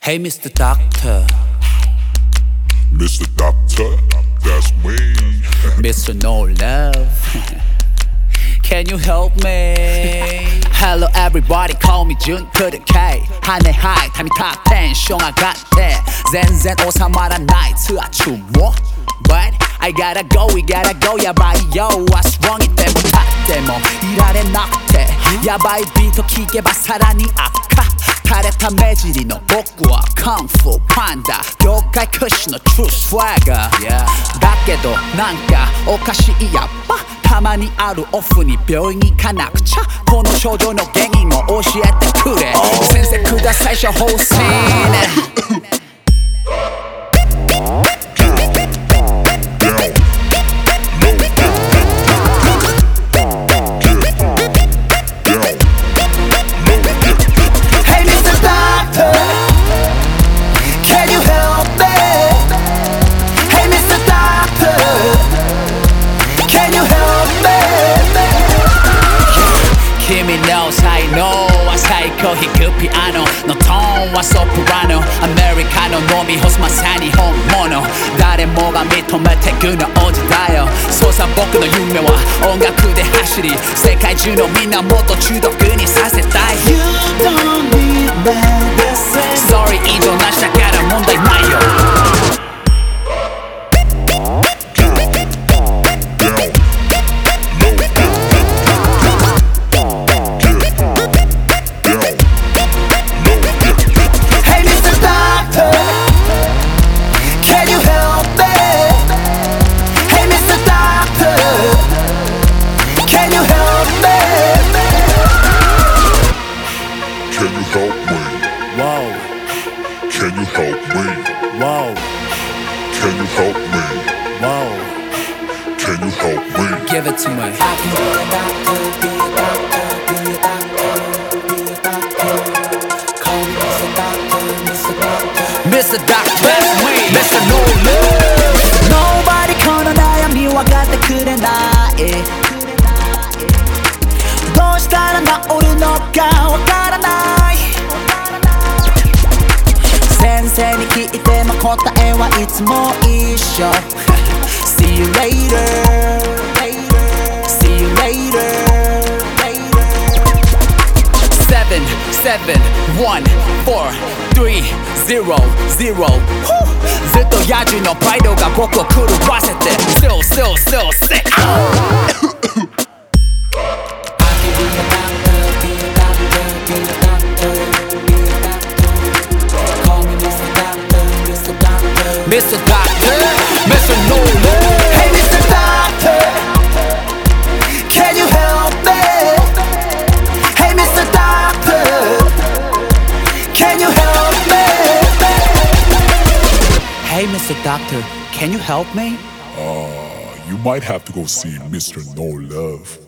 Hey, Mr. Doctor. Mr. Doctor, that's me. Mr. No Love. Can you help me? Hello everybody, call me Jun to the K. 하늘 하이, 타임이 탑 10, 쇼가 같아. 젠젠 오사마라 나이트 아추모. But I gotta go, we gotta go. 야바이 yo, what's wrong? 이때 못하대 뭐 일하래 낙태. 야바이 비토 키게 바사라니 아카. 타레타 매질이 너 복구와 쿵푸 판다. 교kai 쿠시 너 true swagger. 밖에도 난가 오카시 이야빠. たまにあるオフに病院行かなくちゃこの症状の原因を教えてくれ先生ください処方箋君の才能は最高低くピアノのトーンはソプラノアメリカの飲み干すまさに本物誰もが認めてくの王子だよそうさ僕の夢は音楽で走り世界中のみんなもっと中毒にさせたい You don't need medicine Sorry 異常なしだから問題ないよWhoa. Can you help me? Whoa. Can you help me? Whoa. Can you help me? Give it to me. I can be a doctor, be a doctor, be a doctor. Call me Mr. Doctor, Mr. Doctor. Mr. Doctor, that's me. Mr. No Love. Nobody この悩み分かってくれないどうしたら治るのかわからない先生に聞いても答えはいつも一緒 See you later See you later 7, 7, 1, 4, 3, 0, 0ずっと野獣のバイトが僕を狂わせて Still, still, still, still Mr. Doctor, Mr. No Love. Hey, Mr. Doctor, can you help me? Hey, Mr. Doctor, can you help me? Hey, Mr. Doctor, can you help me? You might have to go see Mr. No Love.